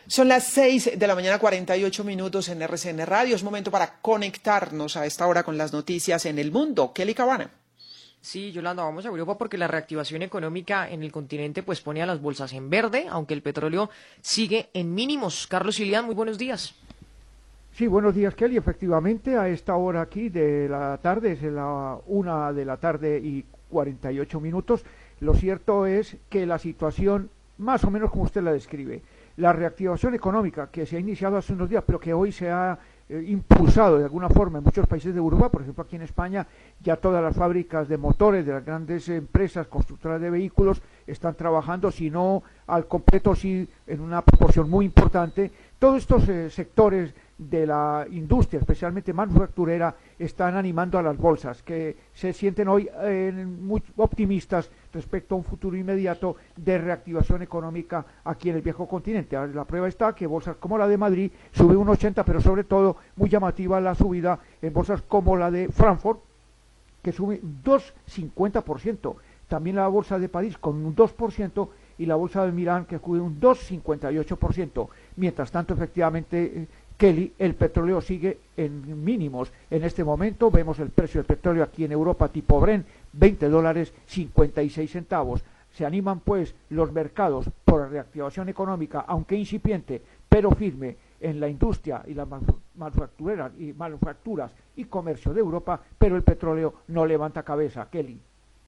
Son las 6 de la mañana, 48 minutos en RCN Radio. Es momento para conectarnos a esta hora con las noticias en el mundo. Kelly Cabana. Sí, Yolanda, vamos a Europa porque la reactivación económica en el continente pues pone a las bolsas en verde, aunque el petróleo sigue en mínimos. Carlos Ilián, muy buenos días. Sí, buenos días, Kelly. Efectivamente, a esta hora aquí de la tarde, es la 1:48 PM. Lo cierto es que la situación, más o menos como usted la describe, la reactivación económica que se ha iniciado hace unos días, pero que hoy se ha impulsado de alguna forma en muchos países de Europa, por ejemplo aquí en España, ya todas las fábricas de motores de las grandes empresas constructoras de vehículos están trabajando, si no al completo, sí en una proporción muy importante. Todos estos sectores de la industria, especialmente manufacturera, están animando a las bolsas, que se sienten hoy muy optimistas respecto a un futuro inmediato de reactivación económica aquí en el viejo continente. La prueba está que bolsas como la de Madrid sube un 80%, pero sobre todo muy llamativa la subida en bolsas como la de Frankfurt, que sube 2,50%. También la bolsa de París con un 2%, y la bolsa de Milán que sube un 2,58%. Mientras tanto, efectivamente, Kelly, el petróleo sigue en mínimos. En este momento vemos el precio del petróleo aquí en Europa tipo Brent, $20.56. Se animan pues los mercados por la reactivación económica, aunque incipiente, pero firme en la industria y las manufacturas y comercio de Europa, pero el petróleo no levanta cabeza, Kelly.